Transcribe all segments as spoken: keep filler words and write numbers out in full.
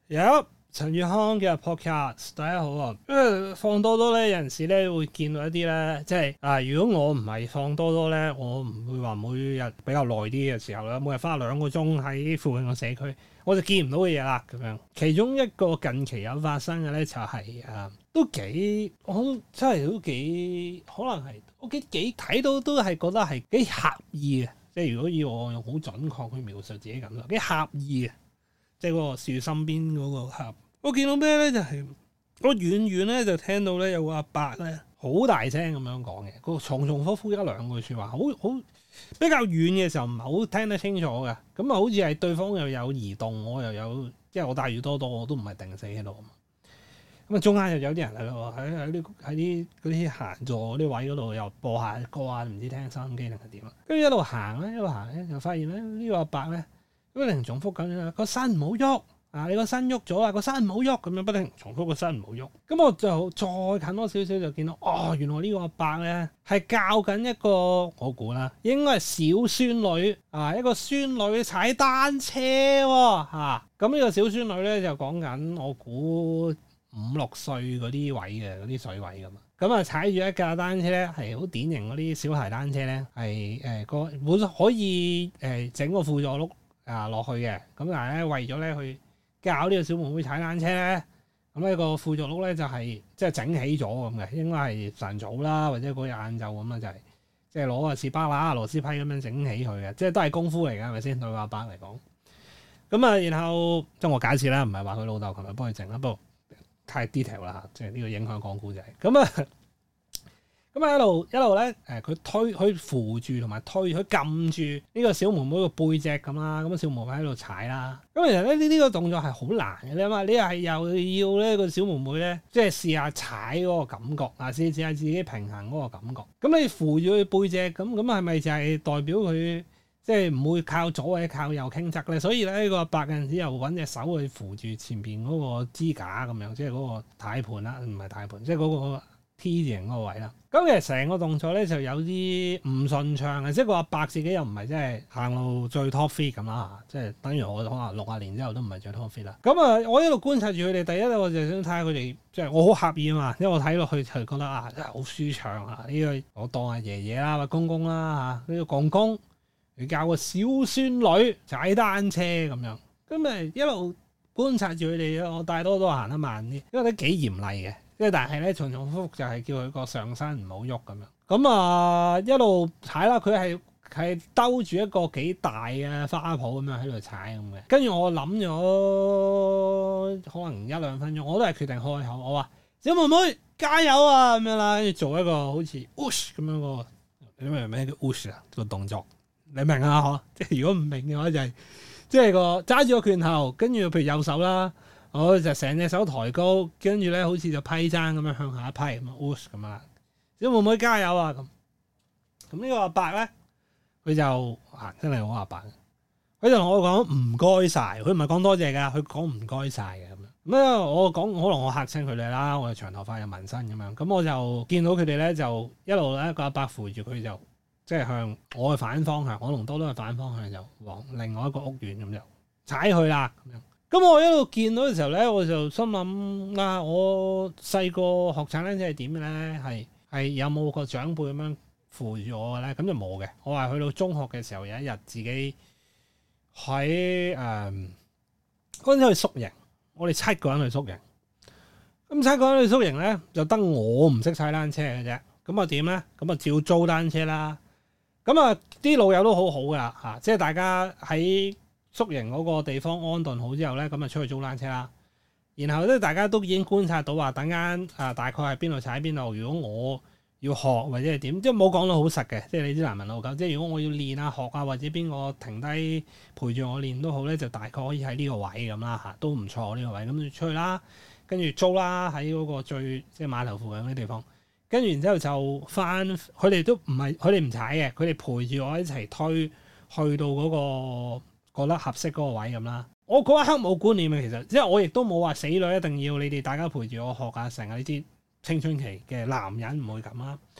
有陳宇康嘅 podcast，大家好啊！因為放多多咧，有陣時咧會見到一啲咧，即係啊，如果我唔係放多多咧，我唔會話每日比較耐啲嘅時候咧，每日花兩個鐘喺附近個社區，我就見唔到嘅嘢啦。咁樣，其中一個近期有發生嘅咧，就係、是、啊，都幾，我真係都幾，可能係我幾幾睇到都係覺得係幾狹義嘅。即係如果要我用好準確去描述自己感受，幾狹義嘅。即係嗰個樹身邊嗰個峽，我見到咩咧？就係、是、我遠遠咧就聽到咧有個阿伯咧好大聲咁樣講嘅，個重重複複一兩句説話，好好比較遠嘅時候唔係好聽得清楚嘅。咁啊，好似係對方又有移動，我又有，即係我大魚多多，我都唔係定死喺度。咁啊，中間又有啲人喺度喺喺啲喺啲嗰啲閒座嗰啲位嗰度又播下歌啊，唔知聽收音機定係點啊？跟住一路行咧，一路行咧，就發現咧呢個阿伯咧。不停重複緊啊！個身唔好喐啊！你個身喐咗啊！個身唔好喐咁樣，不停重複個身唔好喐。咁我就再近多少少就見到，哦，原來呢個阿伯咧係教緊一個我估啦，應該係小孫女啊，一個孫女踩單車喎嚇。咁呢個小孫女咧就講緊我估五六歲嗰啲位嘅嗰啲水位噶嘛。咁啊踩住一架單車咧，係好典型嗰啲小孩單車咧，係誒個本可以誒整個輔助轆。啊落去嘅，咁但係咧為咗咧去教呢個小妹妹踩單車咧，咁、那、呢個輔助轆咧就係即係整起咗咁嘅，應該係晨早啦，或者嗰日晏晝咁啊，就係即係攞個士巴拿、螺絲批咁樣整起佢嘅，即係都係功夫嚟嘅，係咪先對阿伯嚟講？咁啊，然後即係我假設啦，唔係話佢老豆琴日幫佢整啦，不過太 detail 啦，即係呢個影響講故仔。咁啊。咁啊一路一路咧，誒佢推佢扶住同埋推佢撳住呢個小妹妹個背脊咁啦，咁啊小妹妹喺度踩啦。咁其實咧呢呢個動作係好難嘅，你諗下，你係又要呢個小妹妹咧，即係試下踩嗰個感覺，嗱試試下自己平衡嗰個感覺。咁你扶住佢背脊，咁咁係咪就係代表佢即係唔會靠左或者靠右傾側咧？所以咧呢個阿伯有陣時又揾隻手去扶住前邊嗰個支架咁樣，即係嗰個軚盤啦，唔係軚盤，即係嗰個 T 字形嗰個位啦。咁其實成個動作咧就有啲唔順暢嘅，即係個阿伯自己又唔係真係行路最 top fit 咁啦，即係等於我可能六十年之後都唔係最 top fit 啦。咁啊，我一路觀察住佢哋，第一咧我就想睇下佢哋，即係我好合意啊嘛，因為我睇落去就覺得啊真係好舒暢啊！呢個我當係爺爺啦或公公啦嚇，呢個公公佢教個小孫女踩單車咁樣，咁咪一路觀察住佢哋，我大多都行得慢啲，因為都幾嚴厲嘅。即係但係咧，重重複複就係叫佢個上身唔好喐咁樣。咁啊一路踩啦，佢係係兜住一個幾大嘅花圃咁樣喺度踩咁嘅。跟住我諗咗可能一兩分鐘，我都係決定開口，我話小妹妹加油啊咁樣啦，跟住做一個好似 whoosh 咁樣個，你明唔明咩叫 whoosh 啊個動作？你明啊嗬？即係如果唔明嘅話就係、是、即係個揸住個拳頭，跟住譬如右手啦。我就成隻手抬高，跟住咧好似就批踭咁樣向下一批咁啊 whoosh 咁啊！小妹妹加油啊咁！咁呢個阿伯咧，佢就啊真係好阿伯，佢就同我講唔該晒，佢唔係講多謝噶，佢講唔該晒嘅咁樣。咁啊，我講可能我嚇親佢哋啦，我係長頭髮有紋身咁樣，咁我就見到佢哋咧就一路咧個阿伯扶住佢就即係向我嘅反方向，我同多多嘅反方向就往另外一個屋苑咁就踩去啦咁樣。咁我一路見到嘅時候咧，我就心諗啊，我細個學踩單車係點嘅咧？係係有冇個長輩咁樣扶住我嘅咧？咁就冇嘅。我係去到中學嘅時候，有一日自己喺誒嗰陣時去宿營，我哋七個人去宿營。咁七個人去宿營咧，就得我唔識踩單車嘅啫。咁啊點咧？咁啊照租單車啦。咁啊啲老友都好好噶嚇，即係大家喺宿營嗰個地方安頓好之後咧，咁就出去租單車啦。然後咧，大家都已經觀察到話，等間啊大概係邊度踩邊度。如果我要學或者係點，即係冇講到好實嘅。即係你知難民老狗，即係如果我要練啊學啊，或者邊個停低陪住我練都好咧，就大概可以喺呢個位咁啦嚇，都唔錯呢個位。咁就出去啦，跟住租啦喺嗰個最即係碼頭附近嗰啲地方。跟住然之後就翻，佢哋都唔係佢哋唔踩嘅，佢哋陪住我一齊推去到嗰個覺得合適嗰個位咁啦。我嗰一刻冇觀念嘅，其實即係我亦都冇話死女一定要你哋大家陪住我學啊成啊呢啲青春期嘅男人唔會咁啦。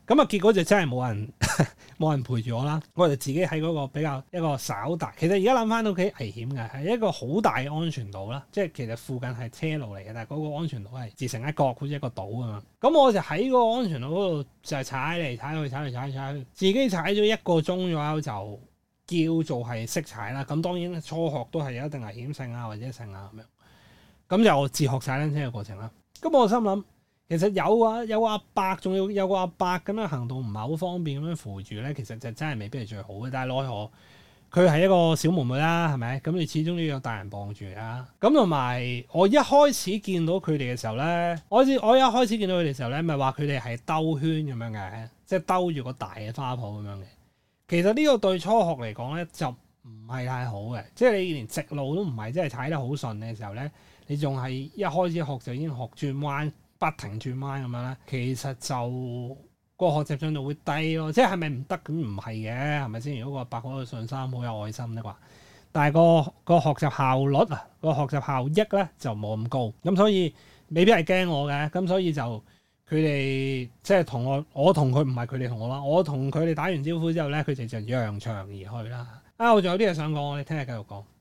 咁啊，結果就真係冇人冇人陪住我啦，我就自己喺嗰個比較一個稍大，其實而家諗翻都幾危險嘅，係一個好大嘅安全島啦。即係其實附近係車路嚟嘅，但係嗰個安全島係自成一角，好似一個島咁樣。咁我就喺個安全島嗰度就係踩嚟踩去，踩嚟踩去踩去，自己踩咗一個鐘左右就叫做係識踩啦。咁當然初學都係有一定危險性啊，或者性啊咁樣。咁就自學踩單車嘅過程啦。咁我心諗。其實有啊，有個阿伯，仲要有個阿伯咁樣行動唔係好方便咁樣扶住咧，其實就真係未必係最好嘅。但係奈何佢係一個小妹妹啦，係咪？咁你始終都要有大人傍住啊。咁同埋我一開始見到佢哋嘅時候咧，我我一開始見到佢哋嘅時候咧，咪話佢哋係兜圈咁樣嘅，即係兜住個大嘅花圃咁樣嘅。其實呢個對初學嚟講咧就唔係太好嘅，即係你連直路都唔係，即係踩得好順嘅時候咧，你仲係一開始學就已經學轉彎。不停轉彎咁樣咧，其實就個學習進度會低咯。即係係咪唔得？咁唔係嘅，係咪先？如果個阿伯好有信心、好有愛心的話，但係個個學習效率啊，個學習效益咧就冇咁高。咁所以未必係驚我嘅。咁所以就佢哋即係同我，我同佢唔係佢哋同我啦。我同佢哋打完招呼之後咧，佢哋就揚長而去啦。啊，我仲有啲嘢想講，我哋聽日繼續講。